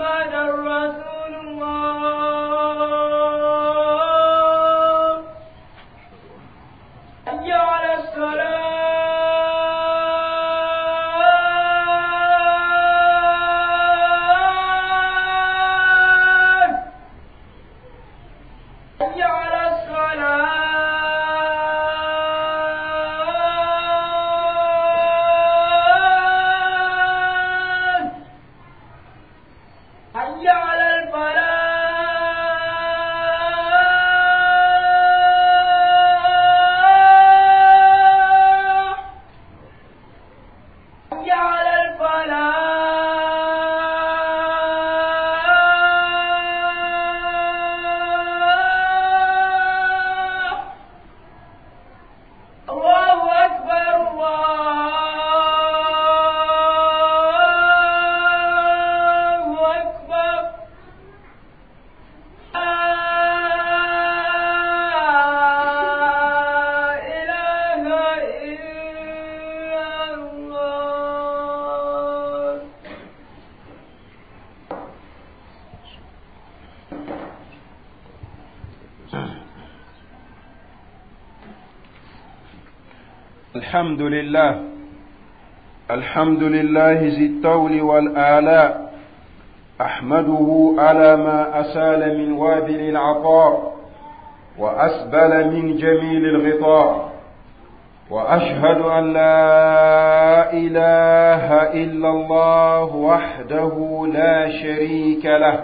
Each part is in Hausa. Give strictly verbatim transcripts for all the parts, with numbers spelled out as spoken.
الحمد لله الحمد لله ذي الطول والآلاء، أحمده على ما أسال من وابل العطاء وأسبل من جميل الغطاء، وأشهد أن لا إله إلا الله وحده لا شريك له،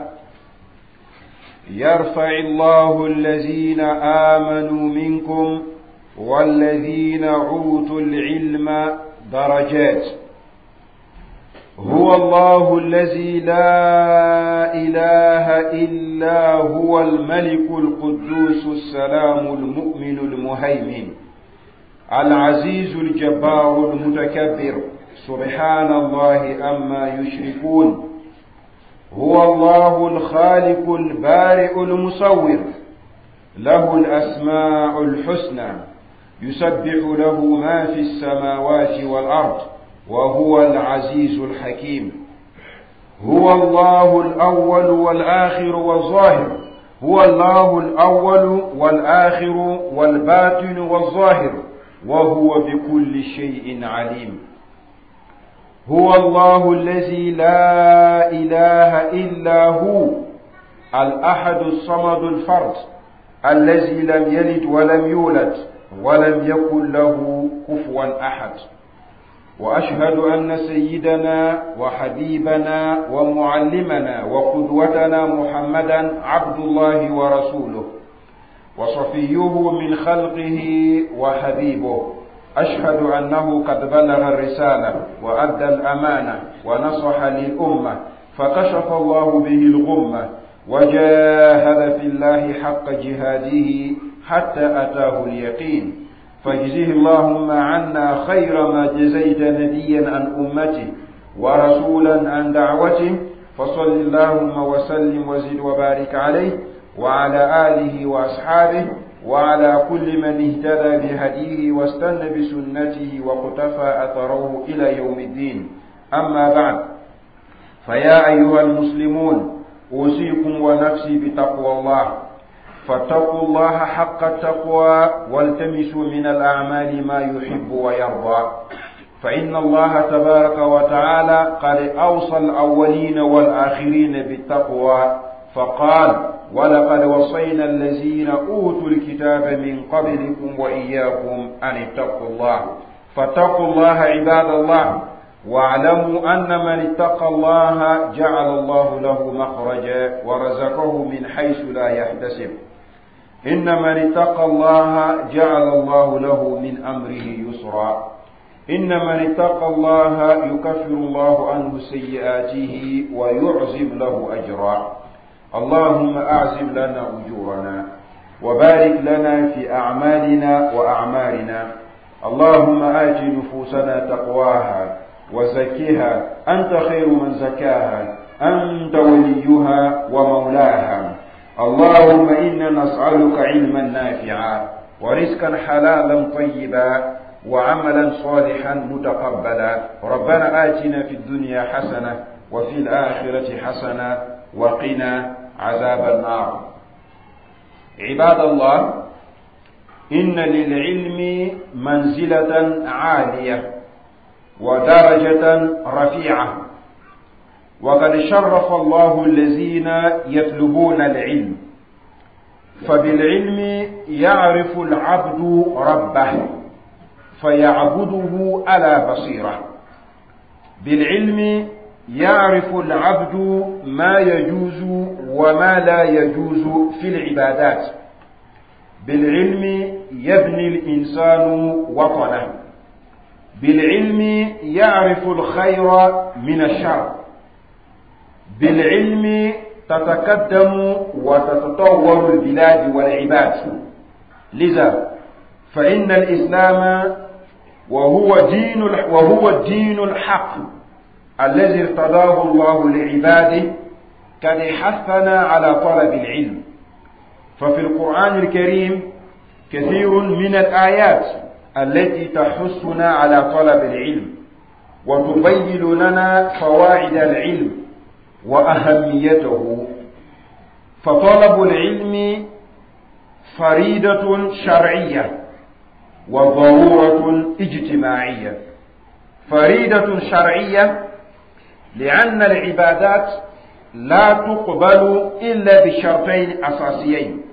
يرفع الله الذين آمنوا منكم والذين أوتوا العلم درجات. هو الله الذي لا إله إلا هو الملك القدوس السلام المؤمن المهيمن العزيز الجبار المتكبر، سبحان الله عما يشركون. هو الله الخالق البارئ المصور، له الأسماء الحسنى، يسبح له ما في السماوات والأرض، وهو العزيز الحكيم. هو الله الأول والآخر والظاهر، هو الله الأول والآخر والباطن والظاهر، وهو بكل شيء عليم. هو الله الذي لا إله إلا هو، الأحد الصمد الفرد، الذي لم يلد ولم يولد ولم يكن له كفوا أحد. وأشهد أن سيدنا وحبيبنا ومعلمنا وقدوتنا محمدا عبد الله ورسوله وصفيه من خلقه وحبيبه. أشهد أنه قد بلغ الرسالة وأدى الأمانة ونصح للأمة، فكشف الله به الغمة وجاهد في الله حق جهاده حتى أتاه اليقين. فاجزه اللهم عنا خير ما جزيت نبيا عن أمته ورسولا عن دعوته، فصل اللهم وسلم وزد وبارك عليه وعلى آله وأصحابه وعلى كل من اهتدى بهديه واستنى بسنته وقتفى أثره إلى يوم الدين. أما بعد، فيا أيها المسلمون، أوصيكم ونفسي بتقوى الله، فاتقوا الله حق التقوى والتمسوا من الأعمال ما يحب ويرضى، فإن الله تبارك وتعالى قد أوصى الأولين والآخرين بالتقوى، فقال: ولقد وصينا الذين أوتوا الكتاب من قبلكم وإياكم أن اتقوا الله. فاتقوا الله عباد الله، واعلموا أن من اتقى الله جعل الله له مخرجا ورزقه من حيث لا يحتسب. إن من اتقى الله جعل الله له من أمره يسرا. إن من اتقى الله يكفر الله عنه سيئاته ويعزم له أجرا. اللهم أعزم لنا أجورنا وبارك لنا في أعمالنا وأعمارنا. اللهم آت نفوسنا تقواها وزكها، أنت خير من زكاها، أنت وليها ومولاها. اللهم إنا نسألك علما نافعا ورزقا حلالا طيبا وعملا صالحا متقبلا. ربنا آتنا في الدنيا حسنة وفي الآخرة حسنة وقنا عذاب النار. عباد الله، إن للعلم منزلة عالية ودرجة رفيعة، وقد شرف الله الذين يطلبون العلم، فبالعلم يعرف العبد ربه فيعبده على بصيرة. بالعلم يعرف العبد ما يجوز وما لا يجوز في العبادات. بالعلم يبني الإنسان وطنه. بالعلم يعرف الخير من الشر. بالعلم تتقدم وتتطور البلاد والعباد. لذا فإن الإسلام وهو دين وهو الدين الحق الذي ارتضاه الله لعباده قد حثنا على طلب العلم. ففي القرآن الكريم كثير من الآيات التي تحثنا على طلب العلم وتبين لنا فوائد العلم وأهميته. فطلب العلم فريضة شرعية وضرورة اجتماعية. فريضة شرعية لأن العبادات لا تقبل إلا بشرطين أساسيين.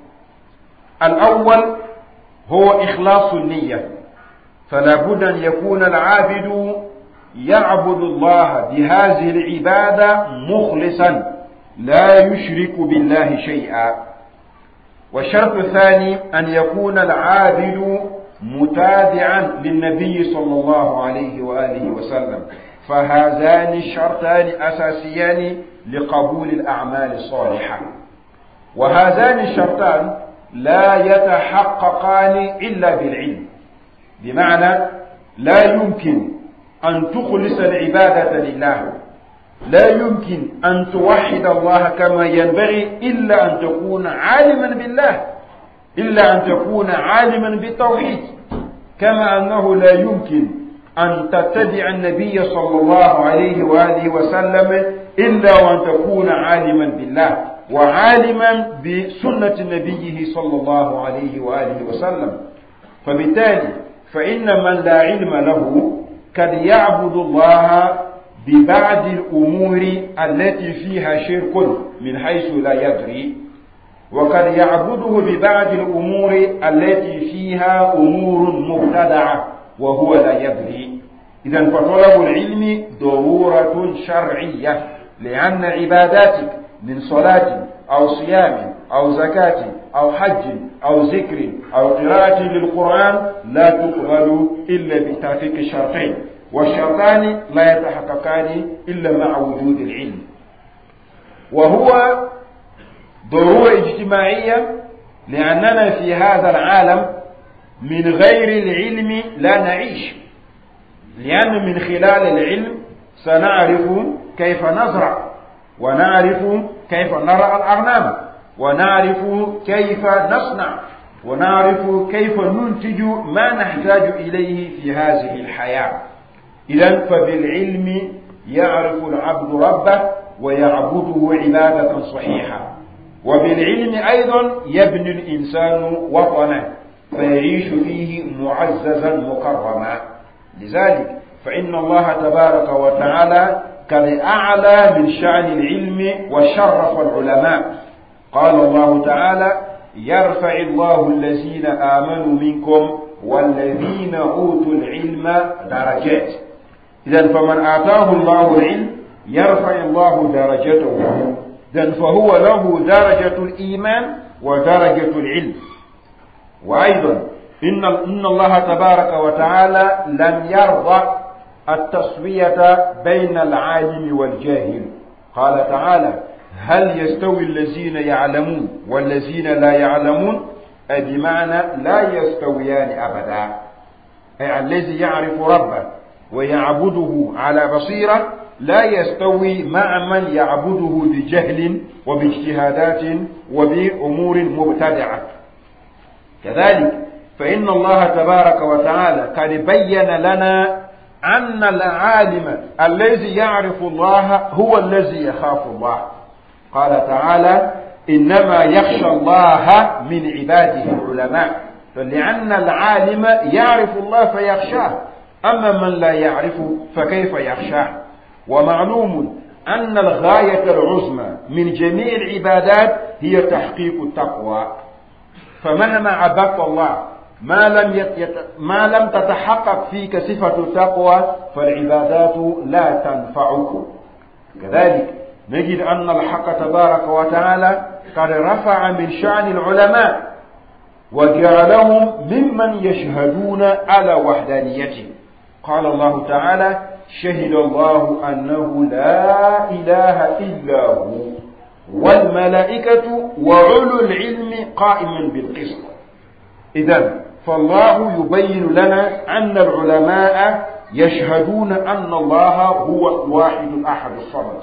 الأول هو إخلاص النية، فلا بد أن يكون العابد يعبد الله بهذه العبادة مخلصا لا يشرك بالله شيئا. والشرط الثاني أن يكون العابد متابعا للنبي صلى الله عليه وآله وسلم. فهذان الشرطان أساسيان لقبول الأعمال الصالحة، وهذان الشرطان لا يتحققان إلا بالعلم. بمعنى لا يمكن أن تخلص العبادة لله، لا يمكن أن توحد الله كما ينبغي إلا أن تكون عالما بالله، إلا أن تكون عالما بالتوحيد، كما أنه لا يمكن أن تتبع النبي صلى الله عليه وآله وسلم إلا وأن تكون عالما بالله وعالما بسنة نبيه صلى الله عليه وآله وسلم. فبالتالي فإن من لا علم له قد يعبد الله ببعض الأمور التي فيها شرك من حيث لا يدري، وقد يعبده ببعض الأمور التي فيها أمور مبتدعة وهو لا يدري. إذن فطلب العلم ضرورة شرعية، لأن عباداتك من صلاة أو صيام أو زكاة أو حج أو ذكر أو قراءة للقرآن لا تقبل إلا بتحقيق الشرطين، والشرطان لا يتحققان إلا مع وجود العلم. وهو ضرورة اجتماعية، لأننا في هذا العالم من غير العلم لا نعيش، لأن من خلال العلم سنعرف كيف نزرع، ونعرف كيف نرى الأغنام، ونعرف كيف نصنع، ونعرف كيف ننتج ما نحتاج إليه في هذه الحياة. إذن فبالعلم يعرف العبد ربه ويعبده عبادة صحيحة. وبالعلم أيضا يبني الإنسان وطنه فيعيش فيه معززا مكرما. لذلك فإن الله تبارك وتعالى قد أعلى من شأن العلم وشرف العلماء. قال الله تعالى: يرفع الله الذين آمنوا منكم والذين أوتوا العلم درجات. إذن فمن آتاه الله العلم يرفع الله درجته، إذن فهو له درجة الإيمان ودرجة العلم. وأيضا إن إن الله تبارك وتعالى لم يرضى التسوية بين العالم والجاهل. قال تعالى: هل يستوي الذين يعلمون والذين لا يعلمون؟ أي بمعنى لا يستويان أبدا. أي الذي يعرف ربه ويعبده على بصيرة لا يستوي مع من يعبده بجهل وباجتهادات وبأمور مبتدعة. كذلك فإن الله تبارك وتعالى قد بين لنا أن العالم الذي يعرف الله هو الذي يخاف الله. قال تعالى إنما يخشى الله من عباده العلماء، فلأن العالم يعرف الله فيخشاه، أما من لا يعرف فكيف يخشاه. ومعلوم أن الغاية العظمى من جميع العبادات هي تحقيق التقوى، فمهما عبدت الله ما لم يت... ما لم تتحقق فيك صفة التقوى فالعبادات لا تنفعك. كذلك نجد أن الحق تبارك وتعالى قد رفع من شأن العلماء وجعلهم ممن يشهدون على وحدانيته. قال الله تعالى شهد الله أنه لا إله إلا هو والملائكة وأولو العلم قائما بالقسط. إذن فالله يبين لنا أن العلماء يشهدون أن الله هو الواحد الأحد الصمد.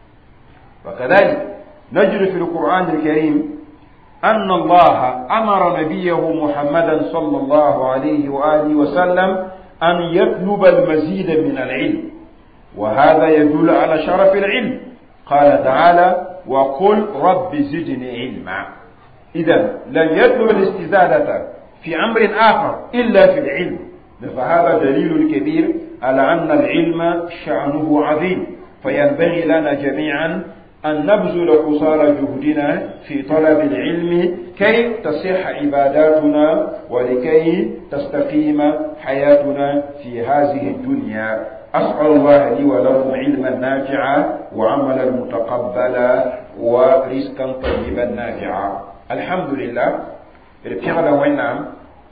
وكذلك نجد في القرآن الكريم أن الله أمر نبيه محمدا صلى الله عليه وآله وسلم أن يطلب المزيد من العلم، وهذا يدل على شرف العلم. قال تعالى وقل رب زدني علما. إذن لم يطلب الاستزادة في أمر آخر إلا في العلم، فهذا دليل كبير على أن العلم شأنه عظيم. فينبغي لنا جميعا أن نبذل قصارى جهدنا في طلب العلم كي تصح عباداتنا ولكي تستقيم حياتنا في هذه الدنيا. أسأل الله لي ولكم علما نافعا وعملا متقبلا ورزقا طيبا نافعا. الحمد لله. الفعل وينام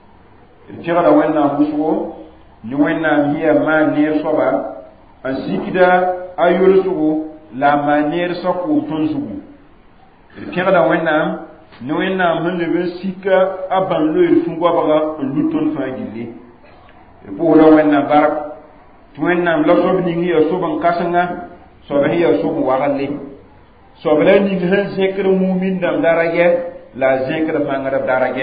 الفعل وينام بسوء نوينام هي ما نير صبا أنسيكدا أيرسو la manière sa ko ton zugu kira wennam no wennam hande be sika aban lo il fungo baga luton fa gilli ko lo wennam barak to wennam la so bi ngi so ban kasanga so be ya so bu wagalle so be ni han zekr mu'min dam darage la zekr fa ngara darage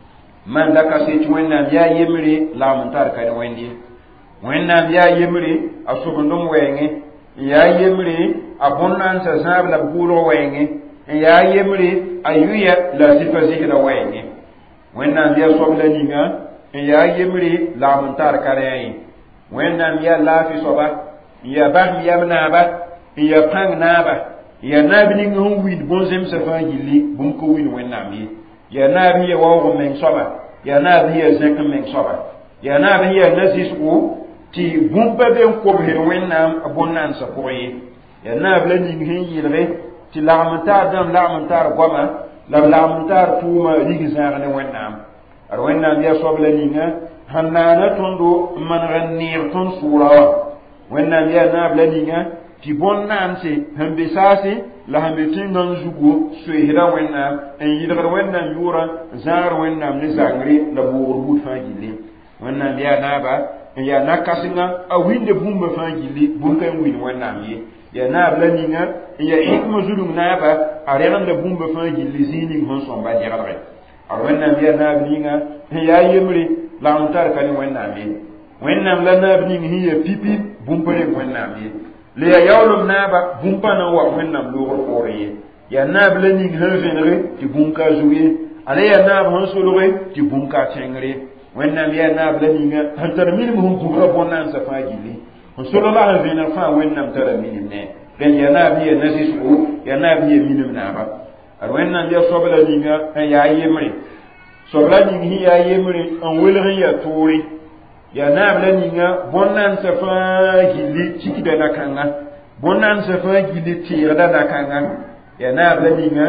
man da ka se to wennam ya yemri la muntar ka wendi wennam ya yemri aso ndum wenge ya yemri abonnan sa sabla bulo wenge ya yemri ayuya la sifa zikra wenge wenna biya sobla ninga ya yemri la muntar kare wenna biya la fi soba ya bam yamna ba ya pang na ba ya nabi ngun wid bonzem sa fa gili bum ko wid wenna bi ya nabi ya wawo men soba ya nabi ya zekam men soba ya nabi ya nazis ko ti bumba ben ko be wennam abonnan sa koyi ya na blani hin yilre ti la'mantar dam la'mantar goma la la'mantar tuma ligi zagane wennam ar wennam ya soblani nga hanana tondo man ranir ton sura wennam ya na blani nga ti bonnan se hambe sasi la hambe tingan zugo so hira wennam en yilre wennam yura zar wennam ni zangri la buur bud fa gille wennam ya naba ya nakasinga a winde bumba fangili bunka win wannam yi ya na blaninga ya hikma zulum naba a renda bumba fangili zini hon son ba diarre a wannam ya na blinga ya yemri la ontar kan wannam yi wannam la na blinga hiya pipi bumpa ne wannam yi le ya yawlum naba bumpa na wa wannam lo qore ya na blaninga havenre ti bunka zuye ale ya na hon solore ti bunka tengre wennam ya na blaninga han tarmin mu kubra bonan sa fagili on sallallahu alaihi wa sallam wennam tarmin ne ben ya na biya nasisu ya na biya minim na ba ar wennam ya sobla ninga ya yemri sobla ningi ya yemri on welrin ya turi ya na blaninga bonan sa fagili ciki da nakanga bonan sa fagili tira da nakanga ya na blaninga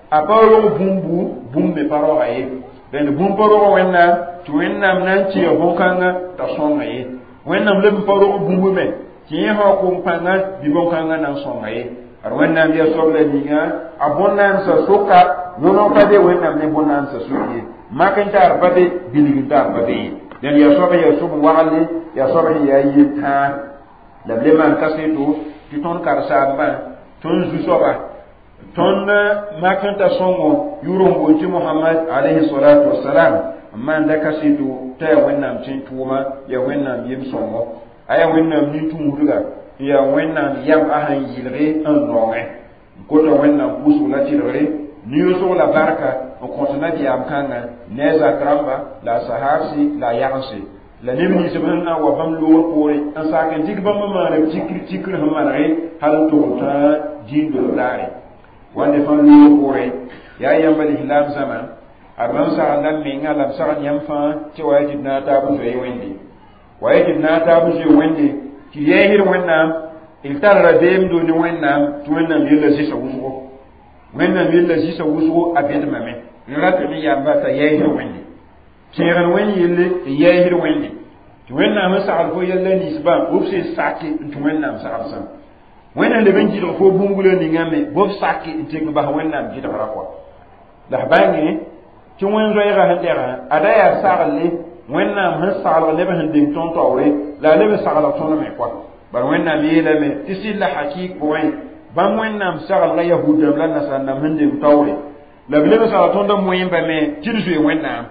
aparo bumbu bumbe paro aye ben bumparo wenna to wennam nan ci bonkanga ta songa yi wennam lem paro bumbu me ci ha ko panga bi bonkanga nan songa yi ar wennam ya soble ninga abonnan sa suka nono kade wennam ne bonnan sa suki makantar bade biligintar bade dan ya sobe ya subu wali ya sobe ya yita la leman kaseto ti ton karsa ba ton zu soba ton makanta songo yurongo ci Muhammad alayhi salatu wassalam amma da kasidu ta wannan cin tuma ya wannan yim songo aya wẽnnaam nin-tũusdga n yaa wẽnnaam yam a sẽn yɩlge n noogẽ n kota wẽnnaam pʋʋsg la tɩlgre niosg la barka n kõt nabiyaam kãngã ne a zak rãmba la a sahaabse la a yagense la neb ninsb sẽn na n wa bãmb loor poore n sak n tɩk bãmb n maan b tikr tikr sẽn manege hal n tʋg tã dĩin-dolb laare wãnde fãa loor poore yaa yãmba lislaam zãma ad bãmb sagl la menga la b sagl yãmb fãa tɩ wa ya tɩ d na n taab n zoe wẽnde wa ya tɩ d na n taab n zoe wẽnde tɩ d yɛɛsd wẽnnaam d tar rabeemdo ne wẽnnaam tɩ wẽnnaam yella zɩsa wʋsgo wẽnnaam yella zɩsa wʋsgo a bẽdmame n ratame yamba t'a yɛɛsd wẽnde kẽegn wẽnd yelle n yɛɛsd wẽnde tɩ wẽnnaam n sagl fo yɛlla ninsbã b sẽn sake n tɩ wẽnnaam saglsã wẽnnaam leb n gɩdg fo bũmb la ningame b sake n tɩg bas wẽnnaam gɩdgra kɔa la f bãngẽ tɩ wẽn-zoɛɛgã sẽn dɛgã ada yaa sagle wẽnnaam sẽn saglg leb sẽn deng tõnd taoore la a leb n saglg tõnd me kɔa bar wẽnnaam yeelame tɩ sɩd la hakɩɩk pʋgẽ bãmb wẽnnaam saglga yahudame la nasaaldam sẽn deng taoore la b leb n sagl tõnd n wẽembame tɩ d zoe wẽnnaam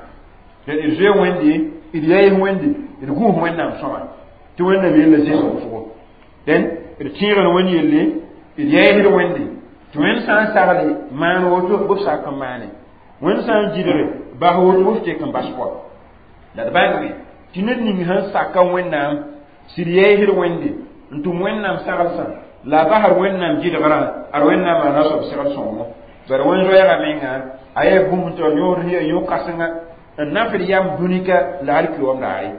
d zoe wẽnde d yɛɛs wẽnde d gũus wẽnnaam sõma tɩ wẽnnaam yella zẽsa wʋsgo dẽn d tẽegd wẽnd yelle d yɛɛsd wẽnde tɩ wẽnd sã n sagle maan woto b sak n maane wẽnd sã n gɩdre bas woto b tek n bas kɔa la d bãngme tɩ ned ning sẽn saka wẽnnaam sɩd yɛɛsd wẽnde n tʋm wẽnnaam saglsã la a basd wẽnnaam gɩdgrã ad wẽnnaam maana soab segl sõngo bar wẽn-zoɛɛgã menga a yaa bũmb tɩ yõod sẽn yaa yõ-kãsengã n nafd yam dũnika la alkiom laare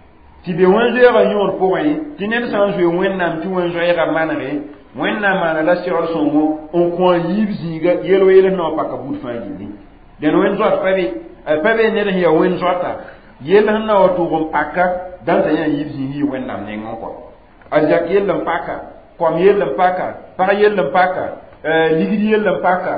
tɩ be wẽn-zoɛɛgã yõod pʋgẽ tɩ ned sã n zoe wẽnnaam tɩ wẽn-zoɛɛgã manege wẽnnaam maana la segl sõngo n kõ a yiib zĩiga yel-weel sẽn na wa paka bud fãa gilli dẽn wẽn-zoat pa be pa be ned sẽn yaa wẽn-zoata yell sẽn na wa tʋʋg n paka dãnta yã yiib zĩig yɩ wẽnnaam nengẽ kɔ arzak yell n paka kom yell n paka pag yell n paka ligd yell n paka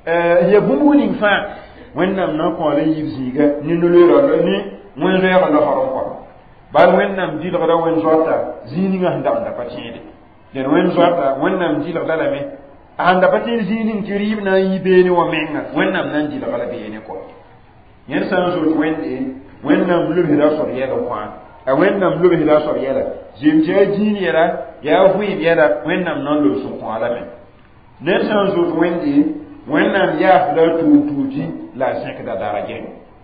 ya bũmb ning fãa wẽnnaam na n kõ la yiib zĩiga ne nolooera ne wẽn-zoɛɛgã losgr n kɔ bal wẽnnaam dɩlgda wẽn-zoata zĩig ninga sẽn damda pa tẽede dẽn wẽn-zoata wẽnnaam dɩlgda lame a sẽn da pa tẽed zĩig ning tɩ rɩɩb na n yi beene wã menga wẽnnaam na n dɩlga la beene kɔ yẽnd sã n zot wẽnde wẽnnaam lobsda soab yɛla kõ a wẽnnaam lobsda soab yɛla zem tɩ a dĩin yɛla yaa vɩɩb yɛla wẽnnaam na n lobs n kõ lame ned sã n zot wẽnde wẽnnaam yaasda a tuum tuuti la a sẽkda daragẽ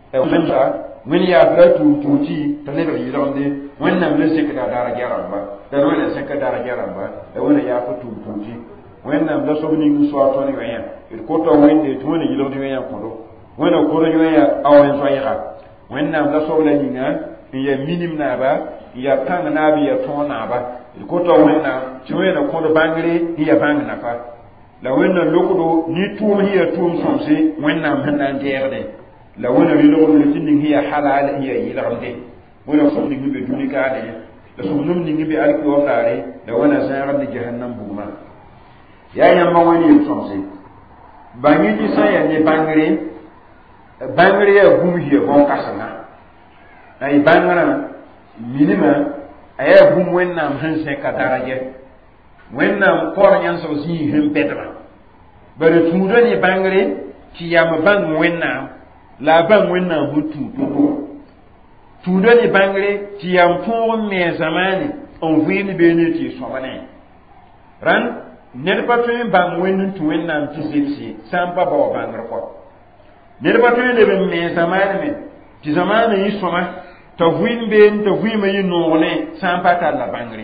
wẽnd yaasda a tuum tuuti t'a lebg yɩlgemde wẽnnaam la sẽkda daragẽ rãmba la wẽna sẽka daragẽ rãmba la wẽna yaasa tuum tuuti wẽnnaam la sob ning soa tõnd yõyã d kota wẽnde tɩ wẽna yɩlgd yõyã kõdo wẽna kod yõyã a wẽn-zoɛɛga wẽnnaam la sob la ninga n yaa minim naaba n yaa kãng naab n yaa tõog naaba d kota wẽnnaam tɩ wẽna kõd bãngre n yaa bãng nafa la wẽnna lokdo ne tʋʋm sẽn yaa tʋʋm sõmse wẽnnaam sẽn na n dɛɛgde la wẽna rɩlgd tɩ ning sẽn yaa halaal sẽn yaa yɩlgemde wẽna sõm ning n be dũnikaane la sõmdem ning n be alkiom laare la wẽna zãagd ne jahannam bugmã yaa yãmba wẽnd yel sõmse bãngẽ tɩ sã n yaa ne bãngre bãngre yaa bũmb yaa bõn-kãsengã la y bãngrã minimã a yaa bũmb wẽnnaam sẽn zẽka daragɛ wẽnnaam kɔr yãnsg zĩig sẽn bɛdmã bara tũudã ne bãngre tɩ yam bãng wẽnnaam la a bãng wẽnnaam sẽn tũu to-to tũudã ne bãngre tɩ yam tõog n me zamaane n vɩɩnd beene tɩ y sõma ne rãnd ned pa tõe n bãng wẽnd n tũ wẽnnaam tɩ zemse sã n pa ba wa bãngr kɔ ned pa tõe n leb n me zamaane me tɩ zamaana yɩ sõma t'a vɩɩnd been t'a vɩɩmã yɩ noogne sã n pa tar la bãngre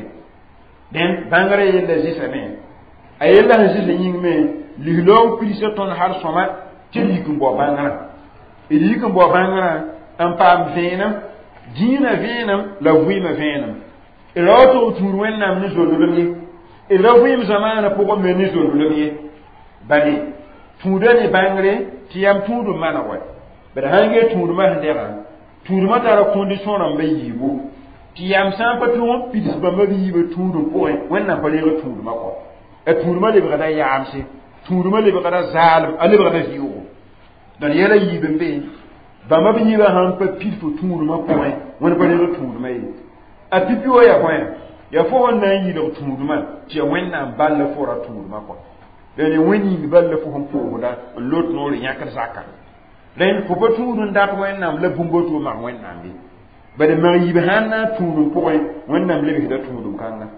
dẽn bãngrã yella zɩsame a yella sẽn zɩsa yĩngme lislɔg pilsa tõnd hal sõma tɩ d yik n bao bãngrã d yik n bao bãngrã n paam vẽenem dĩinã vẽenem la vɩɩmã vẽenem d ra wa tʋg tũud wẽnnaam ne zolglem ye d ra vɩɩm zamaanã pʋgẽ me ne zolglem ye bale tũudã ne bãngre tɩ yam tũud n maneg wa bd sãn gee tũudmã sẽn dɛgã tũudmã tara condition rãmba yiibu tɩ yam sã n pa tʋg n pids bãmba b yiibã tũud n pʋgẽ wẽnnaam pa reeg tũudmã kɔ a tũudmã lebgda yaamse tũudmã lebgda zaalem a lebgda vɩʋʋgo dõn yɛla yiib n be bãmba b yiibã sãn pa pid fo tũudmã pʋgẽ wẽnd pa reeg tũudmã ye a pipi wã yaa bõe yaa fo sẽn na n yɩlg tũudmã tɩ ya wẽnnaam balla fo ra tũudmã kɔ la ne wẽn yĩng balla fo sẽn pʋʋsda n lot noor yãkd zaka rẽnd fo pa tũud n dat wẽnnaam la bũmba tʋʋ mag wẽnnaam be bade mar yibe hanna tunu poe wonnam lebe da tunu kanga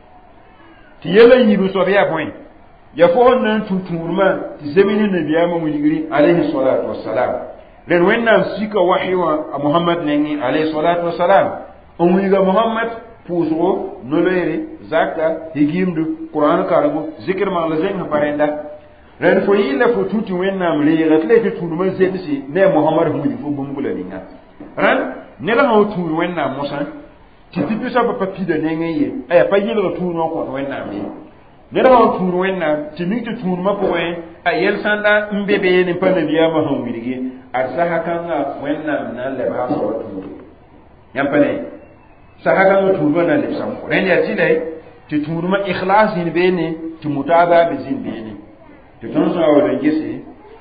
ti yela yibe so biya point ya fo nan tuturma ti zemini nabiyama munigiri alayhi salatu wassalam len wonnam sika wahwa muhammad nengi alayhi salatu wassalam o muniga muhammad puso noloyre zakka higimdu qur'an karago zikr ma la zen parenda len fo yila fo tutu wonnam leera tlete turma zensi ne muhammad hudi fo bumbula ninga ran ne la ho turu wonnam musa ti pipi sa papa pida nengi ye ay pa yila turu ko wonnam ye ne la ho turu wonnam ti mi tu turu ma po en ayel sanda mbebe ni pa nabiya ma hon wirige arsaha kanga wonnam na le ba so turu yampane sahaga no turba na le sam ko ren ya tilay ti turma ikhlas ni bene ti mutaba be zin bene ti ton so awon gese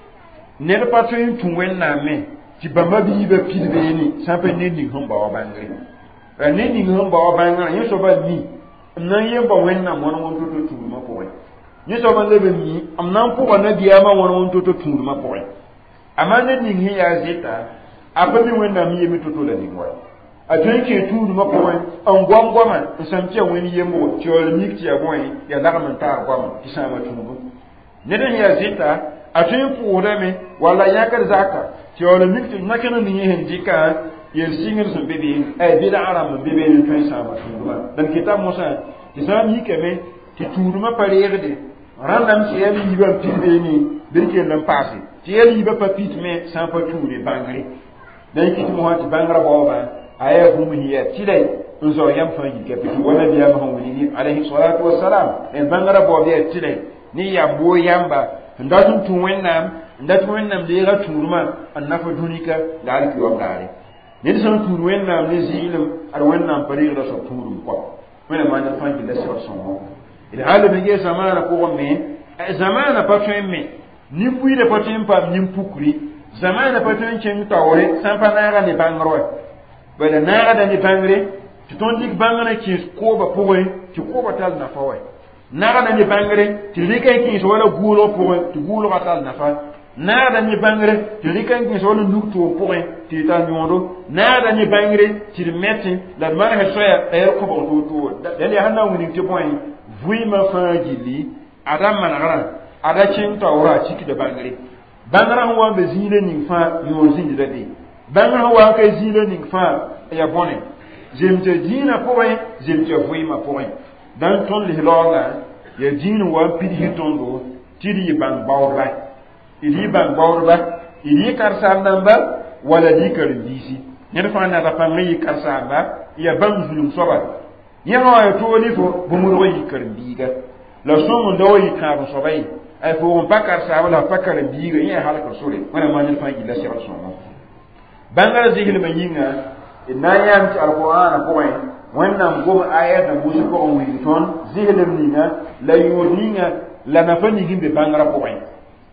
ne le patro yin tun wenna me ti bamba bi be pil bene sampe ne ni hon ba wa bangre ran ne ni hon ba wa bangre yin so ba mi nan yin ba wenna mo no to to turma ko we yin so ba le be mi am nan ko na biya ma won to to turma ko we amma ne ni hi ya zeta ababi wenna mi yemi to to la ni wa a tanke tudu makoy an gwangwama samke wani yemo tiol mikti ya boy ya lagaman ta gwama kisama tudu ne dan ya zita a tun fuura me wala ya kar zaka tiol mikti makana ni hen dika yel singir sun bebe ay bida aram bebe ni tun sama tudu dan kitab musa kisam yi keme ti tudu ma parede randam ci yel yi ba pibe ni birke nan passé ti yel yi ba papit me sans pas tudu bangri dan kitu mo hati bangra boba aya hum hiya tilay unzo yam fangi ke bi wala biya ma hawli alayhi salatu wassalam en bangara bo biya tilay ni ya bo yamba ndatun tun wennam ndatun wennam de ga turma annafa dunika dal ki wangare ni san tur wennam ni zilim ar wennam pare da so turum ko wala ma na fangi da so so ila hada be ge zamana ko me zamana patwen me ni puire patwen pam ni pukuri zamana patwen chen tawore sampa na ga ni bangaro bada naga da ni bangre ti ton dik bangana ki ko ba powe ti ko ba tal na fawe naga da ni bangre ti likay ki so wala gulo powe ti gulo ba tal na fa naga da ni bangre ti likay ki so wala nukto powe ti ta nyondo naga da ni bangre ti metti la mara he soya er ko ba to to da ya hanna woni ti point vui ma fa gili adam manara ada cin tawra ciki da bangre bangara wa be zine ni fa yo zinde da bi bangara wa kay zile ning fa ya bone jemte dina poe jemte fuima poe dan ton li longa ya dina wa pidi hitondo tidi bang bawra idi bang bawra idi karsa namba wala di kar disi ne fa na da pa ngi karsa ba ya bang zulum soba ya wa to ni fo bu mu royi kar diga la somo ndo yi ka soba yi ay fo on pa karsa wala pa kar diga ya halaka sore wala ma ni fa gila sira somo bangara zihil mayinga inayam ci alquran ko way wannan goma ayat da musu ko on wi ton zihil minga la yodinga la nafani gimbe bangara ko way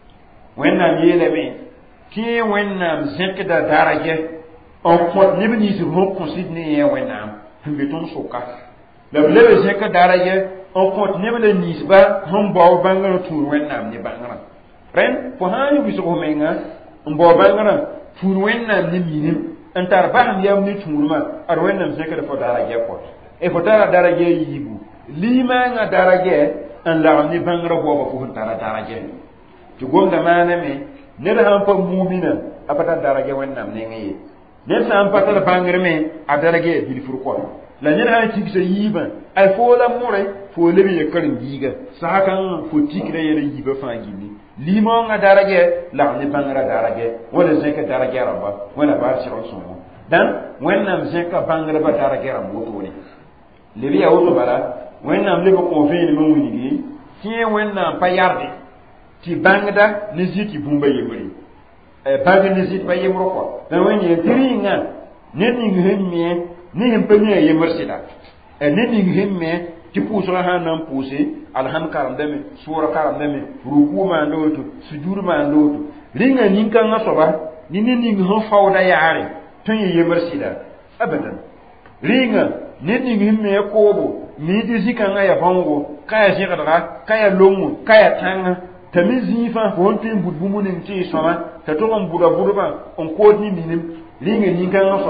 wannan yele me ki wannan zekda daraje on ko nibni su ho considne ye wannan himbe ton soka la lebe zekda daraje on ko nibni nisba hon bawo bangara tur wannan ni bangara ren ko hayu bisu ko menga mbo bangara tur wennam ni minim antar baham yam ni turma ar wennam zeka da fodara ge ko e fodara darage yibu lima nga darage an la ni bangra boba fu tara darage to gonda mana me ne da han fa mu'mina apata darage wennam ne ngi ne sa am pata bangra me a darage bil fur ko la ne ha ci gisa yiba ay fo la mure fo lebi ye karin diga sa kan fo tikre yele yiba fa gini lima nga darage la ni bangra darage wala zeka darage ramba wala bar shi rasul dan wennam zeka bangra ba darage rambo to ne lebi ya woto bala wennam lebe ko fe ni mawuni gi tie wennam pa yarde ti bangda ni ziki bumba yemri e bang ni ziki pa yemro ko dan wenye tiringa ne ni ngemme ni hempe ni yemersida e ne ni ngemme ti puso ha nan puse alham karam deme sura karam deme ruku ma ndoto sujud ma ndoto ringa ninka ngasoba ni ni ni ho fawda yaare tun yemersida abadan ringa ni ni ngemme kobo ni di zikanga ya bango kaya jigara kaya longu kaya tanga tamizi fa hontin budbumu nin ti soma ta to on buda buda on ko ni minim ringa ninka ngasoba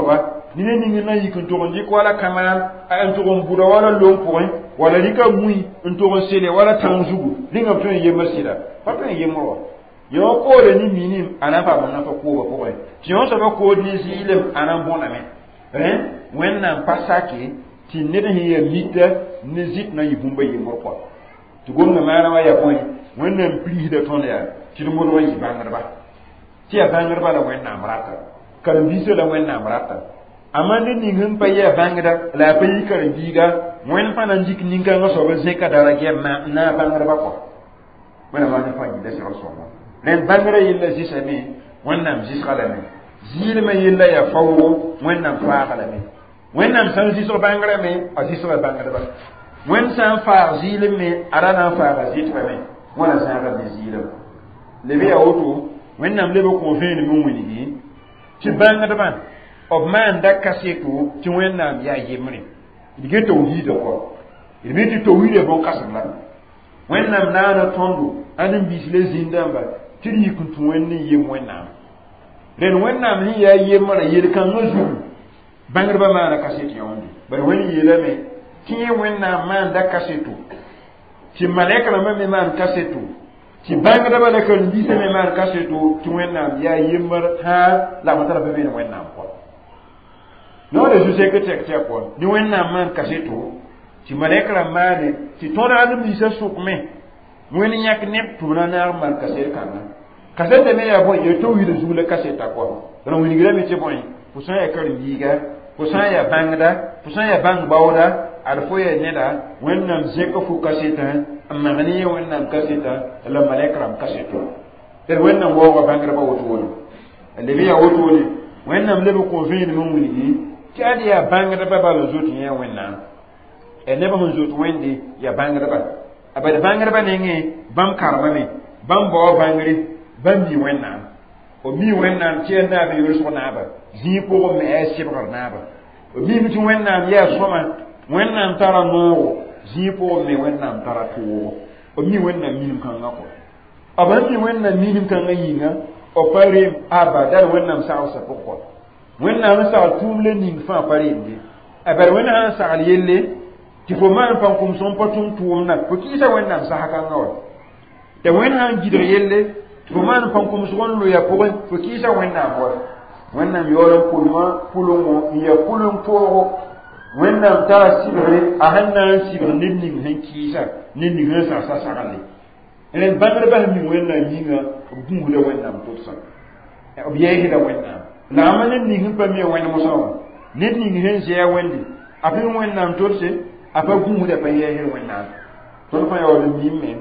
ni ne ningi na yikun to ngi ko wala kamal ay to gon buda wala lom point wala lika mui nto gon sele wala tanzugu linga to yema sida pato yema yo ko le ni minim ana fa na fa ko ba ko e ti on so ba ko ni si ile ana bona me hein wenna pasaki ti ne de hiya mita ni zit na yibumba yimo ko to gon na mara wa ya point wenna pli de ton ya ti do mo do yi bangar ba ti ya bangar ba la wenna amrata kan biso la wenna amrata amande ni ngin pa ya bangar la pa yi kan biga wen fa nan jik ninga ngaso ba zeka dara ge na na bangar ba ko wala ma na fa yi da so so len bangara yilla zisame wannan zis khalame zilma yilla ya fawo wannan fa khalame wannan san zis bangara me azis bangara ba wen san fa zilme arana fa ga zit ba me wala san ga zilim lebe ya woto wannan lebe ko fe ni mun wuni ci bangara ba of man da kaseto ci wannan ya yemre dige tawhid ko ibi tawhid bon kasala wannan nana tondo anin bisle zindamba tiri kuntu wenni yem wennam ren wennam ni ya yem mara yel kan nozu bangar ba ma na kaseti yondi bar wani yelame ti wennam man da kasetu ti maleka na me man kasetu ti bangar ba la kan bi se me man kasetu ti wennam ya yem mar ha la matara be ben wennam ko no de je sais que tek tek ko ni wennam man kasetu ti maleka la mane ti tona adu bi se sukme wani nyak nep tuna na man kaser kana kaser de me ya boy yo to wido zule kaser ta ko don wani gira me che boy pusan ya karin biga pusan ya bangda pusan ya bang bawda arfo ya neda wannan zeka fu kaseta amma gani wannan kaseta la malaikram kaseto der wannan wo wa bangra ba woto woni lebi ya woto woni wannan lebe ko vini mun wuni ti adi ya bangra ba ba lo zotu ya wannan e ne ba mun zotu wende ya bangra ba abada bangar ba nenge bam karma me bam bo bangri bam mi wenna o mi wenna ti na be yul so na ba zi ko me e sibgar na ba o mi mi wenna ya soma wenna tara no zi ko me wenna tara to o mi wenna mi kan ngako aba mi wenna mi kan ngayinga o pare abada wenna sa sa ko wenna sa tumle ning fa pare ndi aba wenna sa al yelle ti fo man pan kum son patum tuum na ko kisa wannan sa haka ngaw te wannan gido yelle ti fo man pan kum son lo ya ko ko kisa wannan bo wannan yoron kulma pulungo ya pulun to wannan ta sibre a hannan sibre ninni hen kisa ninni hen sa sa sa galle enen bangar ba mi wannan yinga gungu da wannan to sa e obiye da wannan na amanen ni hin pa mi wannan musawa ninni hen je ya wandi afin wannan to se apa gumu da baye yin wannan ton fa yawo mi men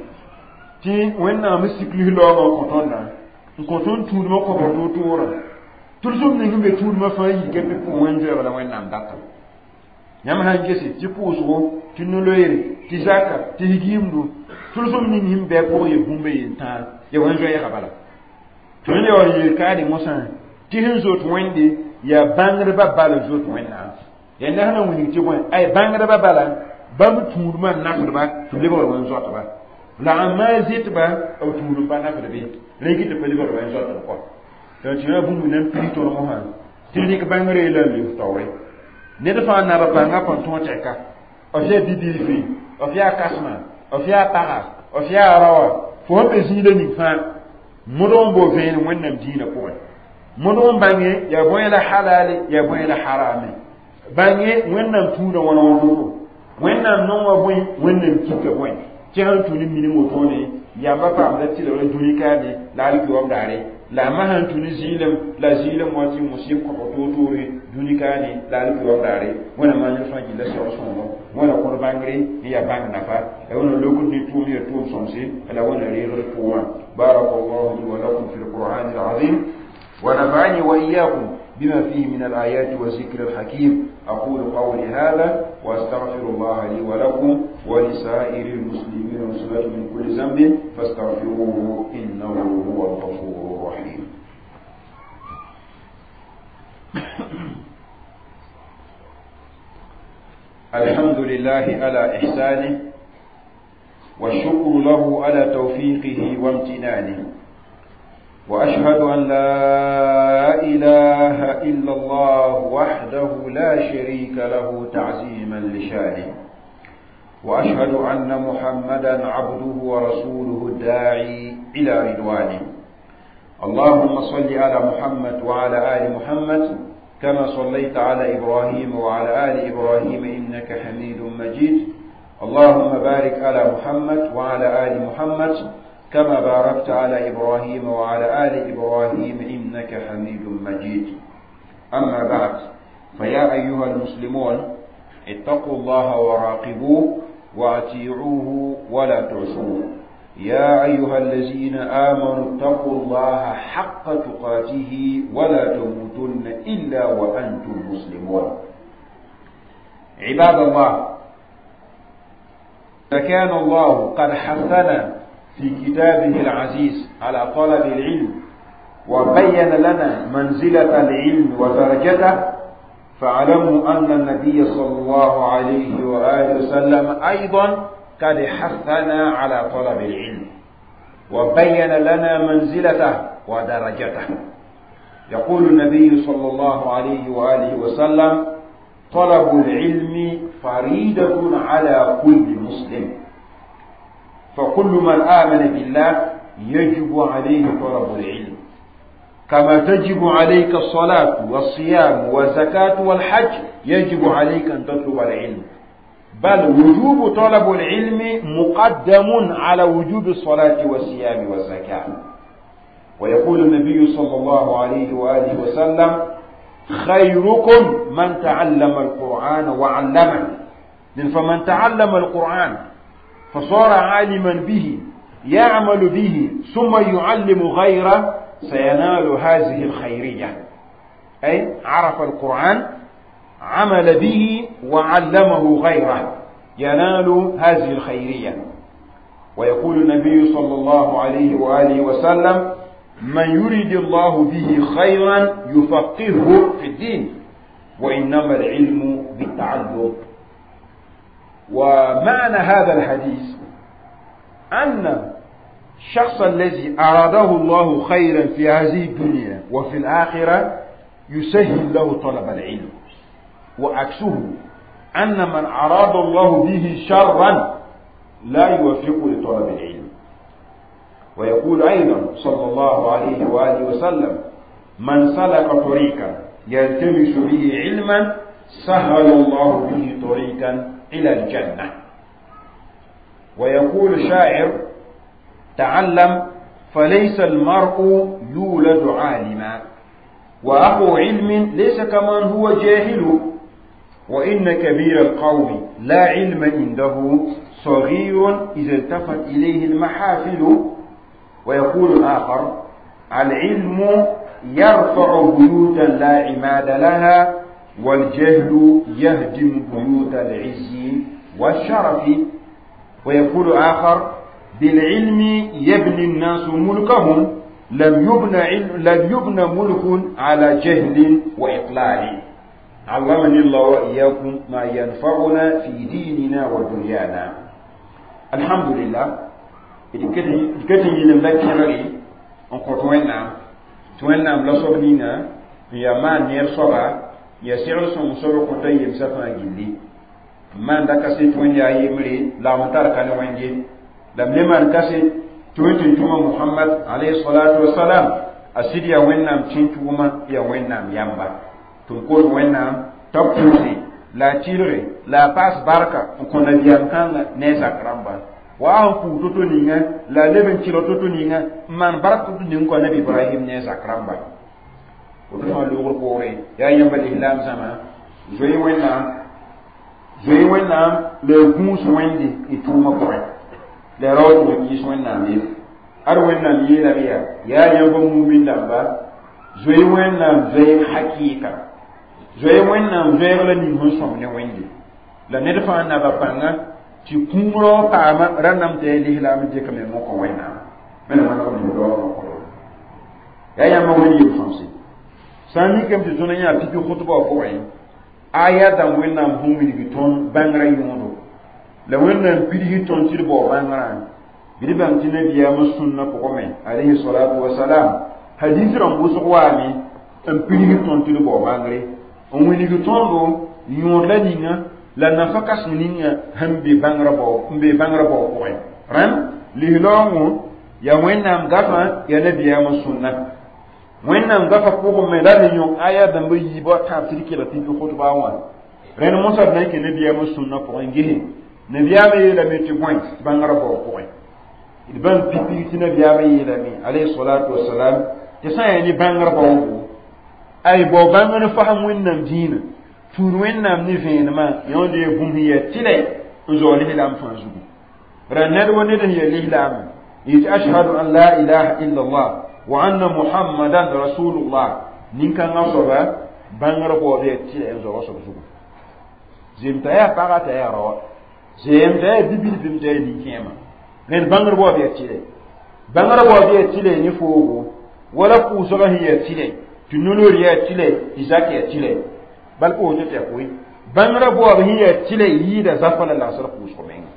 ti wannan musikli lo ko tonna ko ton tudu ko ko to to ora toujours ne ngbe tudu ma fa yi gebe ko wanje wala wannan dakka nyam han gesi ti puso ti no loyere ti zaka ti higimdu toujours ni himbe ko ye bumbe yin ta ye wanje ya kabala to ne o yi kadi musan ti hin zo to wende ya bangre ba bala zo to wannan yanda hana wuni ti boy ay bangada ba bala bam tuurma nakr ba tule ba won zot ba la amma zit ba au tuuru ba nakr be regi te pele ba won zot ko to ti na bungu nan prito mo han ti ni ka bangare la li tawre ne da fa na ba banga pon to cheka o je di di fi o fi akasma o fi ataha o fi arawa fo be zile ni fa modon bo ven wannan dina ko modon bange ya boy la halali ya boy la harami bange wannan tuna wani wani wannan non wa boy wannan kike boy ci han tuni mini moto ne ya ba fa da ci da wani dunika ne la alki wa dare la ma han tuni zilam la zilam wati musib ko to tore dunika ne la alki wa dare wannan ma ne fa ji la so so mo wannan ko bangre ya bang nafa e wannan lokun ni tumi ya tum somse ala wannan rero tuwa barakallahu wa lakum fil qur'anil azim wa nafa'ani wa iyyakum بما فيه من الآيات والذكر الحكيم أقول قولي هذا وأستغفر الله لي ولكم ولسائر المسلمين والمسلمات من كل ذنب فاستغفروه إنه هو الغفور الرحيم. الحمد لله على إحسانه والشكر له على توفيقه وامتنانه وأشهد أن لا إله إلا الله وحده لا شريك له تعظيما لشانه وأشهد أن محمدا عبده ورسوله الداعي إلى رضوانه اللهم صل على محمد وعلى آل محمد كما صليت على إبراهيم وعلى آل إبراهيم إنك حميد مجيد اللهم بارك على محمد وعلى آل محمد كما باركت على إبراهيم وعلى آل إبراهيم إنك حميد مجيد أما بعد فيا أيها المسلمون اتقوا الله وراقبوه وأطيعوه ولا تعصوه يا أيها الذين آمنوا اتقوا الله حق تقاته ولا تموتن إلا وأنتم مسلمون عباد الله فكان الله قد حثنا في كتابه العزيز على طلب العلم وبين لنا منزلة العلم ودرجته فاعلموا أن النبي صلى الله عليه وآله وسلم أيضا قد حثنا على طلب العلم وبين لنا منزلته ودرجته يقول النبي صلى الله عليه وآله وسلم طلب العلم فريضة على كل مسلم فكل من آمن بالله يجب عليه طلب العلم كما تجب عليك الصلاة والصيام والزكاة والحج يجب عليك أن تطلب العلم بل وجوب طلب العلم مقدم على وجوب الصلاة والصيام والزكاة ويقول النبي صلى الله عليه وآله وسلم خيركم من تعلم القرآن وعلمه فمن تعلم القرآن فصار عالما به يعمل به ثم يعلم غيره سينال هذه الخيرية أي عرف القرآن عمل به وعلمه غيره ينال هذه الخيرية ويقول النبي صلى الله عليه وآله وسلم من يريد الله به خيرا يفقهه في الدين وإنما العلم بالتعلم ومعنى هذا الحديث أن الشخص الذي أراده الله خيرا في هذه الدنيا وفي الآخرة يسهل له طلب العلم وعكسه أن من أراد الله به شرا لا يوفقه لطلب العلم ويقول أيضا صلى الله عليه وآله وسلم من سلك طريقا يلتمس به علما سهل الله به طريقا إلى الجنة ويقول شاعر تعلم فليس المرء يولد عالما وأخو علم ليس كمن هو جاهل وإن كبير القوم لا علم عنده صغير إذا التفت إليه المحافل ويقول الآخر العلم يرفع بيوتا لا عماد لها والجهل يهدم بيوت العز والشرف ويقول آخر بالعلم يبني الناس ملكهم لم يبنى لم يبنى ملك على جهل وإطلاع علمني الله وإياكم ما ينفعنا في ديننا ودنيانا الحمد لله كتن يلم لك شرعي أنقطونا تونا ملصقنا يا ما نير صبا يا سير سون سورو كنتي يمسفا جلي ما ndakase توين يا يمري لا متار كان وينجي لم لمن كسي توين توما محمد عليه الصلاة والسلام أسيد يا وينام تشينتوما يا وينام يامبا تنقول وينام تبتوسي لا تيري لا باس باركا نكون بيام كان نيزا كرامبا وأهم فوتوتو نينا لا لبن تيرو توتو نينا من باركو نينكو نبي إبراهيم نيزا كرامبا وكما لغر قوري يا يامبا الإهلام زمان زوي وينام زوي وينام لغوس ويندي إتوما قوري لراوت وكيس وينام يف أر وينام يلا بيا يا يامبا مؤمن دابا زوي وينام زوي حقيقة زوي وينام زوي ولا نيمون سومني ويندي لا ندفع أن بابانا تكمرو كاما رنم تيلي لا مجيك من موكو وينام من ما نقول ندور يا يامبا ويني يفهمسي sani kem ti zona ya pipi khutba ko way aya da wenna hummi bi ton bangra yundo la wenna bidi ton tir bo bangra bidi bam tin nabi ya musunna ko men alayhi salatu wa salam hadith ram busu wami n pilgi tõnd tɩ d bao bãngre n wilg tõndo yõor la ninga la nafa kãseng ninga sẽn be bãngrã bao n be bãngrã bao pʋgẽ rãmb lislaoongõ ya wẽnnaam gafã ya nabiyaamã sũnna wẽnnaam gafã pʋgẽ me la ne yõ aya dãmbã yiibã tãab tɩ d kelg pipi khutba wã rẽnd mosã d na n kẽ nabiyaamã sũnna pʋgẽ gese nabiyaamã yeelame tɩ bõe bãngrã bao pʋgẽ d bãng pipi tɩ nabiyaamã yeelame alayhi salatu wasalam tɩ sã n yaa ne bãngrã baoogo ay bao bãngr fasem wẽnnaam dĩinã tũud wẽnnaam ne vẽenemã yõod ye bũmb ya tɩlɛ n zao lislaam fãa zugu ra ned wa ned n ya lislaamã yetɩ ashhadu an la ilaha illa allah wa anna muhammadan rasulullah nin-kãngã soaba bãngr baood ya tɩlɛ n zao soab zugu zem t'a yaa pagã t'a yaa rawa zem t'a yaa bibilbim t'a yaa nin-kẽemã rẽnd bãngr baood ya tɩlɛ bãngr baood ya tɩlɛ ne foogo wala pʋʋsgã sẽn ya tɩlɛ tɩ nolor yaa tɩlɛ tɩ zak yaa tɩlɛ bal ko woto tɩ koe bãngrã baood sẽn yaa tɩlɛ yɩɩda zafã la lagsd pʋʋsg menga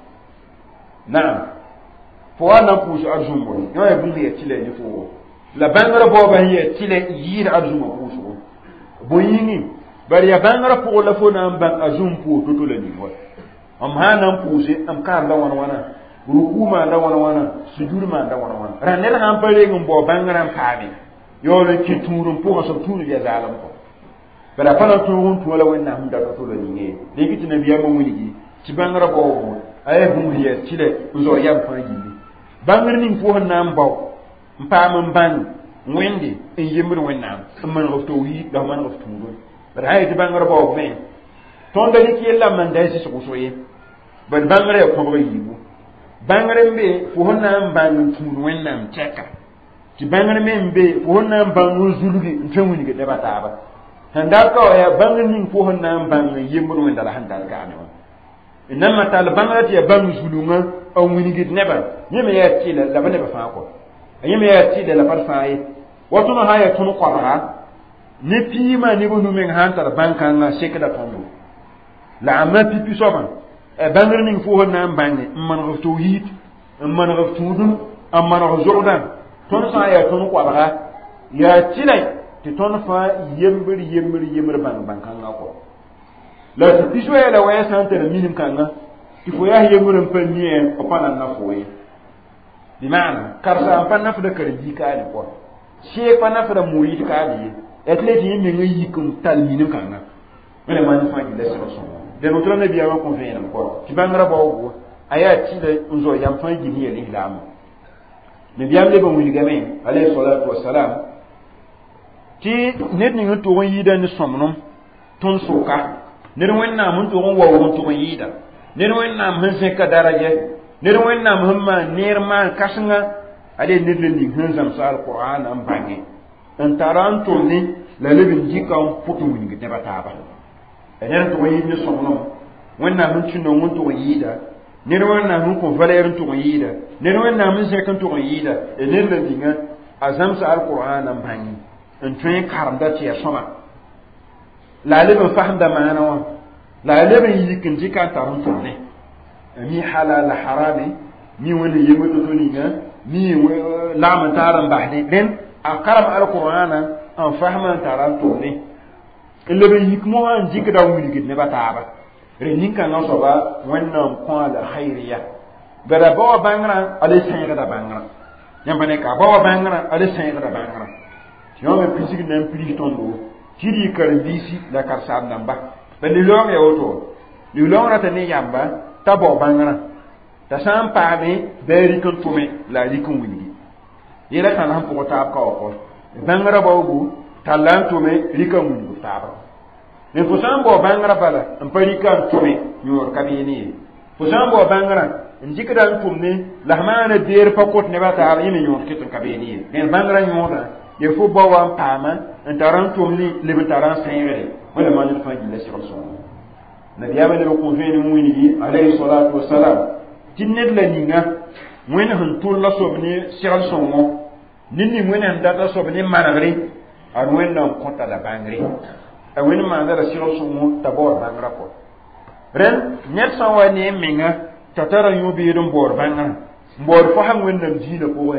naam fo wa na n pʋʋs arzũmbo yõ yaa bũmb yaa tɩlɛ ne foogo la bãngrã baoobã sẽn yaa tɩlɛ yɩɩd arzũmã pʋʋsgo bõe-yĩngẽ bal yaa bãngrã pʋgẽ la fo na n bãng a zũm pʋʋs to-to la ning wa m sã n na n pʋʋse m kaanda wãn wãna rukuu maanda wãn wãna sujud maanda wãn wãna ra ned sã n pa reng n bao bãngrã n paame yaool n kẽ tũud n pʋgẽ sẽn tũud ya zaalem kɔ bala pa na tõog n tũa la wẽnnaam sẽn dat to la ninge dẽk tɩ nabiyaamã wilgi tɩ bãngrã baoogo a yaa bũmb yaa tɩlɛ n zao yam fãa yĩnde bãngr ning pʋgẽ n na n bao n paam n bãng wẽnde n yembd wẽnnaam n maneg f tawhiid la f maneg f tũudẽ bala sã yetɩ bãngr baoog me tõnda rɩk yella n man da sɩsg wʋsg ye bal bãngr yaa kõbga yiibu bãngr n be fo sẽn na n bãng n tũud wẽnnaam tɛka tɩ bãngr me n be fo sẽn na n bãng n zulgi n tõe wilg nebã taaba sẽn dat ka wa yaa bãngr ning fo sẽn na n bãng n yembd wẽnda la sẽn dat kaame wã n na n ma tall bãngrã tɩ yaa bãng zulungã n wilgd nebã yẽ me yaa tɩla la ba nebã fãa kɔ yẽ me yaa tɩla la bad fãa ye wa tõnd sã n yaa tõnd koabga ne piimã neb nu meng sã n tar bãn-kãngã sekda tõndo la ãmma pipi soabã bãngr ning fo sẽn na n bãnge n maneg f tawhiid n maneg f tũudum n maneg zogdã tõnd sã n yaa tõnd koabga yaa tɩla tɩ tõnd fãa yembr yembr yembr bãng bãn-kãngã kɔ la tɩ pis-wa yɛla wa ya sã n tara minim kãngã tɩ fo yaa yembr n pa miẽ f pa nan na fo ye bɩ maana karsa n pa nafda karen-bii kaale kɔ seeg pa nafda murid kaale ye ya tɩ la tɩ yẽ meng n yik n tall minim kãngã wẽna maan fãa gilla sẽg sõngo dẽn woto la nabiyaamã kõ vẽenem kɔ tɩ bãngrã baoogo a yaa tɩla n zao yam fãa gil yel islaamã nabiyaam leb n wilgame alayhi salatu wasalam tɩ ned ning n tʋg n yɩɩda ne sõmnem tõnd sʋka ned wẽnnaam n tʋg n waoog n tʋg n yɩɩda ned wẽnnaam sẽn zẽka darajɛ ned wẽnnaam sẽn maan neer maan kãsengã ale ned la ning sẽn zãmsa alqur'ana n bãnge n tara n tʋmne la leb n dɩka n pʋt n wilgd nebã taaba ned n tʋg n yɩɩd ne sõmnem wẽnnaam sẽn tũ nong n tʋg n yɩɩda ned wẽnnaam sẽn kõ valɛɛr n tʋg n yɩɩda ned wẽnnaam sẽn zẽk n tʋg n yɩɩda ned la ninga a zãmsa alqur'ana n bãnge n tõe n karemda tɩ ya sõma la a leb n fasemda maana wã la a leb n yik n dɩka n tar n tʋmne mi halal la harame mi wẽnd yembr to-to ninga mi lagm n taar n basde rẽnd a karem alqur'ana n fasm n tar n tʋmne n leb n yik mosã n dɩkda n wilgd nebã taaba rẽnd nin-kãngã soaba wẽnnaam kõ la hayriya bala ba wa bãngrã a le sẽegda bãngrã yãmba ne ka ba wa bãngrã a le sẽegda bãngrã tɩ yõ me pisg na n pirig tõndo tɩ d yɩ karen-biisi la karsaab namba la lilaoog ya woto lilaoogrã t'a ne yamba t'a bao bãngrã t'a sã n paame bɩ a rɩk n tʋme la a rɩk n wilgi yɛla kãna sẽn pʋgẽ taab ka wa kɔ bãngrã baoogo talla n tʋme rɩka n wilg taaba ne fo sã n bao bãngrã bala n pa rɩka n tʋme yõor ka beene ye fo sã n bao bãngrã n dɩkda n tʋmne la f maana deer pa kot nebã taab yẽ me yõor ket n ka beene ye rẽnd bãngrã yõorã ya fo bao wa n paama n tar n tʋmne leb n tar n sẽegre wala maa ned fãa gilla segl sõngo nabiyaamã leb n kõ vẽenem wilgi alayhi salatu wasalam tɩ ned la ninga wẽnd sẽn tʋl la soab ne segl sõngo ned ning wẽnd sẽn data soab ne manegre ad wẽnnaam kõta la bãngre a wẽnd maanda la segl sõngo t'a baood bãngrã kɔ rẽnd ned sã n wa ne n menga t'a tara yõ-beed n baood bãngrã n baood fasam wẽnnaam diinã pʋgẽ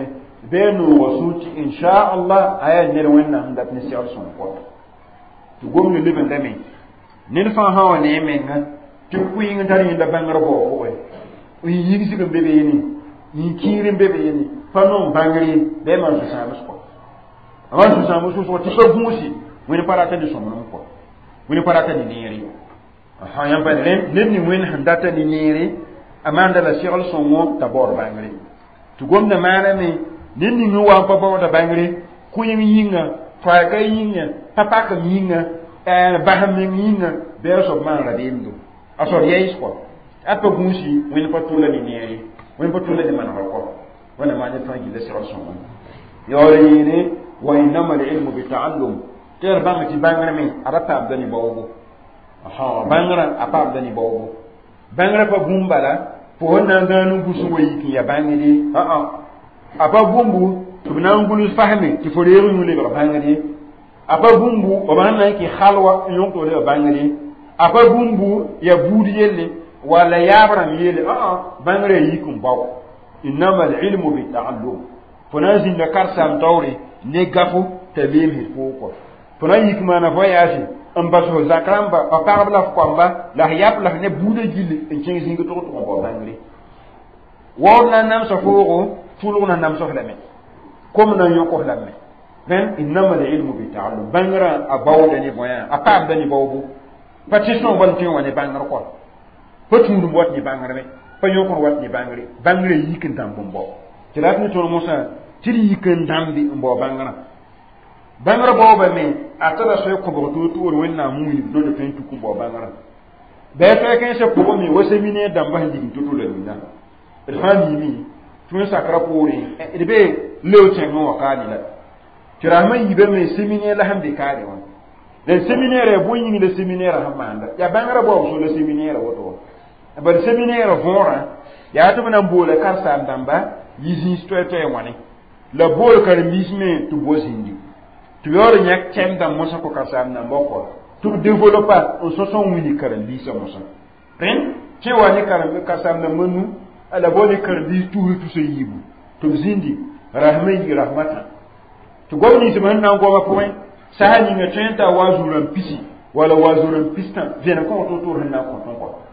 benu wasuti insha Allah aya ne wannan da ne sai alsun ko to gomni liben dame nin fa hawa ne men ga to kuyin dari da bangar bo ko we yi yi ga bebe ni yi kirin bebe ni fa non bangari be man su samu ko awan su samu su so ti so gusi wani parata ni somo ko wani parata ni neri ha yan ba len len ni wani handata ni neri amanda la sigal somo tabor bangari to gomna mana me nin ni wa pa ba da bangari ku yin yinga fa ga yinga papa ka yinga eh baham yinga be so man rabendo aso yeis ko apa gusi wani patula ni neri wani patula ni man ko wala ma ne fa gi la sigal somo yori ni wa innamal ilmu bi ta'allum ter bang ti bangara mi arata abdani bawo aha bangara apa abdani bawo bangara pa bumbala po na ganu gusu wayi ki ya bangiri a a apa bumbu tubna ngulu fahmi ti foreru mu le bangiri apa bumbu o ban na ki khalwa yon to le bangiri apa bumbu ya budi yelle wala yabram yelle a a bangara yi kum bawo innamal ilmu bi ta'allum fonazin da karsam tawri ne gafu tabim hi foko fona yikma na voyage en baso zakramba o parabla kwamba la yap la ne bude gili en king zinga to to bo bangri wona nam so foko fuluna nam so flame comme na yoko flame ben inma al ilmu bi ta'allum bangra abawda ni boya apab dani bawbu patition bon tin woni bangra ko potundu bot ni bangra be pa yoko wat ni bangri bangre yikin tam bombo tirat ni to musa tiri yikin dambi mbo bangra bangra boba me atala so ko bo to to wenna muni do de fen tu ko bo bangra be to ken se ko mi wo semine damba ndi to to le mina e fami mi tun sakra pori e be lewten no wakali la tirama yibe me semine la hambe kare won le seminaire bo yingi le seminaire hamanda ya bangra bo so le seminaire woto ba seminaire vora ya to na mbole karsa damba yizi stoeto e wani la bol kar misme tu bosindi tu yoro nyak tem da mosa ko kasam na mboko tu développer on so son wini kar li sa mosa ren ci wani kar kasam na menu ala boli kar di tu tu so yibu tu zindi rahmai rahmata tu gowni se man na ngoma point sahani nga tenta wazuran pisi wala wazuran pistan vena ko to to na ko ton ko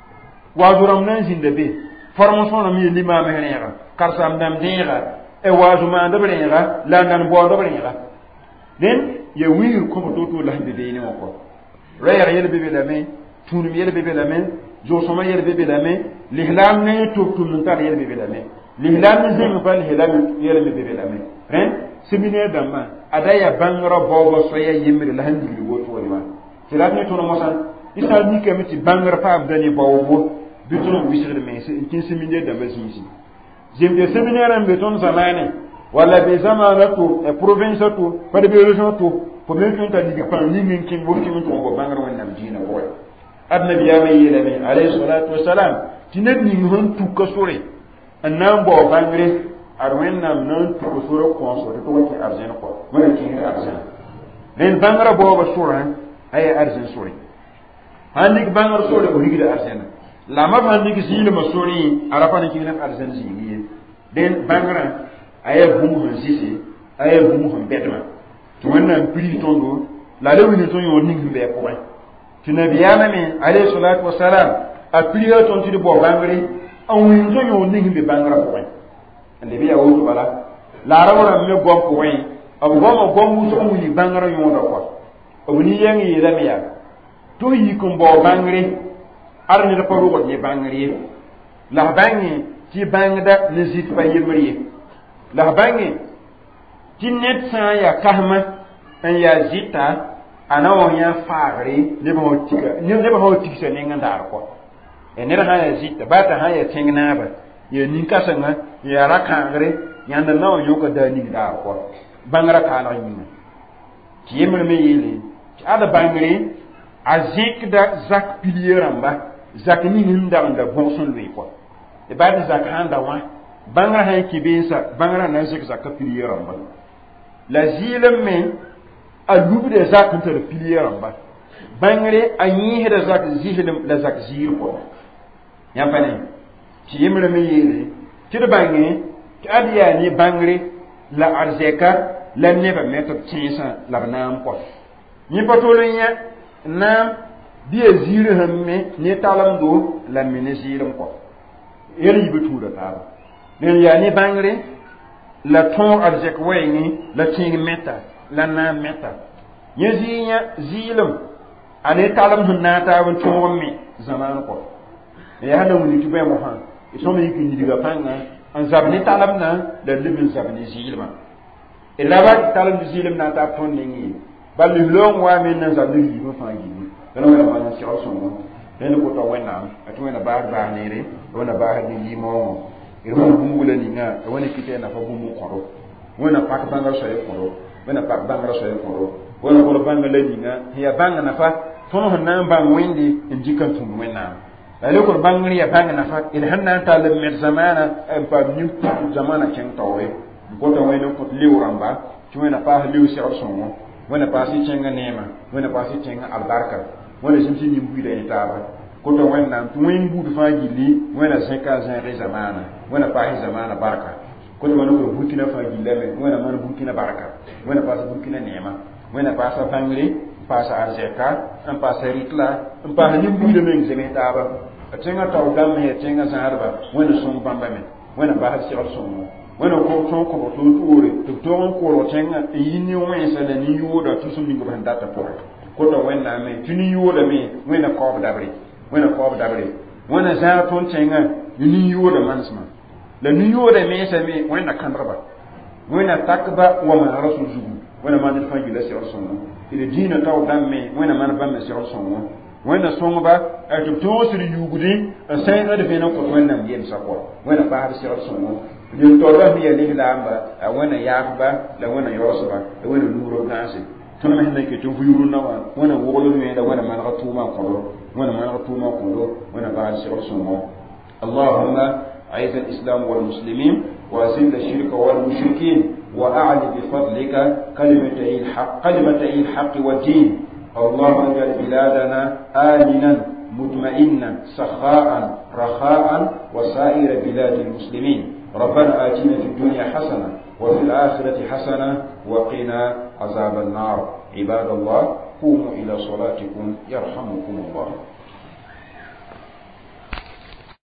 wazuram nan zinde be formation na mi lima me henera kasam nam dira e wazuma ndabrera la nan bo ndabrera den ye wir ko to to la hande de ni ko reer yele bebe la men tunum yele bebe la men jo soma yele bebe la men lihlam ne to to mun tar yele bebe la men lihlam ne zeng fa lihlam yele bebe la men ren séminaire dama adaya bangra bobo soya yimri la hande li woto woni wa tilat ne to no mosan isa ni kemiti bangra fa abdani bobo bitun wisir men se kin séminaire dama zisi jemde séminaire en beton zamane wala be zamana to e province to pa de région to ko men ton ta diga pan ni min kin burki min to ko bangar wannan dina ko annabi ya mai yele mai alayhi salatu wassalam tinet ni hon tu ko sore annam bo bangre arwen nam non tu ko sore ko so to ko arjen ko wala kin arjen len bangra bo ba sura ay arjen sore handik bangar sore ko higida arjen la ma handik zile ma sore arafa ni kin arjen zili den bangra ay bumu han sisi ay bumu han bedma to wannan pri tondo la lewi ni ton yo ningi be ko ti nabiyana mi alayhi salatu wassalam a pri ton ti bo bangri an wi ton yo ningi be bangra ko ande biya wo bala la rawra me gom ko wen abu gom gom mu to wi bangra yo do ko abu ni yangi yela mi ya to yi ko bo bangri arni da paru ko ni bangri la bangi ti bangda ne zit pa yemri la bangi ti net sa ya kahma en ya zita ana won ya faare ne ba hotika ne ne ba hotika se ne ngandar ko e ne ha ya zita ba ta ha ya tingna ba ye nin kasanga ya rakangre yanda nawo yoko da ni da ko bangra kala yin ti yemre me yele ti ada bangre azik da zak pilieramba zak ni hinda nda bonson lui ko e ba da zak handa wa bangra ha ki bisa bangra na zik zak pilieramba la zilam men a lubu de zak ntar pilieramba bangre anyi da zak zihilim la zak zir ko ya fane ti yemre me yele ti da bangé ti adiya ni bangre la arzeka la neba meta tẽesã la b naam kɔ yẽ pa tol n yã naam bɩ a ziirã sãmme ne talemdo la me ne zɩɩlem kɔ yel yibã tuuda taaba ne yaa ne bãngre la tõog arzɛk wɛɛngẽ la tẽeg mɛta la naam mɛta yẽ zɩɩ yã zɩɩlem a ne talem sẽn na n taab n tõog n me zãmaan kɔ yaa na wing tɩ bõe mosã sõm yik n yidga pãnga n zab ne talemdã la leb n zab ne zɩɩlmã d laba tɩ talemd zɩɩlem na n taab tõnd nengẽ bal loong waa me nan zab ne yiibã fãa yĩndi dẽn wẽna maan n segl sõngo dẽnd kota wẽnnaam a tɩ wẽna baasd baas neere wẽna baasd ne yɩ-maoongõ d wẽna bũmbu la ninga a wẽna kɩtɛ nafa bũmb n kõro wẽna pak bãngra soɛ kõro wẽna pak bãngra soɛ kõro wẽna kol bãnga la ninga sẽn yaa bãng nafa tõnd sẽn na n bãng wẽnde n dɩka n tũud wẽnnaam la lekor bãngr yaa bãng nafa d sẽn na n tall n met zamaana n paam nin zamaana kẽng taoore n kota wẽnd n kõt leo rãmba tɩ wẽna paas leo segl sõngo wẽna paas y tẽngã neemã wẽna paas y tẽngã albarka wẽna zems nin buɩda yẽ taaba kota wẽnnaam tɩ wẽn buud fãa gilli wẽna zẽka a zẽege zamaana wẽna paas y zamaana barka kota wẽna kor burkina fãa gillame wẽna maan burkina barka wẽna paas burkina neemã wẽna paasa bãngre n paasa arzɛka n paasa rɩtla n paasa nin-buɩda meng zems taaba a tẽngã tao dãmb ya tẽngã zãadba wẽna sõng bãmba me wẽna paasd segl sõngo wẽna tõog kõbg toor toore tɩ b tog n koolg tẽngã n yɩ nin-wẽnsã la nin-yooda tɩ sẽn ning b sẽn data pʋgẽ kota wẽnnaame tɩ nin-yoodame wẽna kaoob dabre wẽna kaoob dabre wẽna zãag tõnd tẽngã ne nin-yooda manesmã la nin-yooda meesame wẽnna kãndgba wẽna takba wa maan rasul zugu wẽna maan d fãa gilla segl sõngo d dĩinã tao dãmbme wẽna maan bãmb segl sõngo wẽnna sõngba a tɩ b toosd yugdẽ n sẽngd vẽn n kõt wẽnnaam yemsã kɔ wẽna paasd segl sõngo nin toorba sẽn yaa liglaamba a wẽna yaafba la wẽna yaoosba la wẽna nuurb gãase tõnd me sẽn na n ket n vɩʋʋrũnã wã wẽna wogl wẽeda wẽna maneg tʋʋmã n kõdo wẽna maneg tʋʋmã n kõdo wẽna baasd segl sõngo allahumma أعز الإسلام والمسلمين وأذل الشرك والمشركين وأعل بفضلك كلمتي الحق كلمتي الحق والدين اللهم اجعل بلادنا آمنا مطمئنا سخاء رخاء وسائر بلاد المسلمين ربنا آتنا في الدنيا حسنة وفي الآخرة حسنة وقنا عذاب النار عباد الله قوموا إلى صلاتكم يرحمكم الله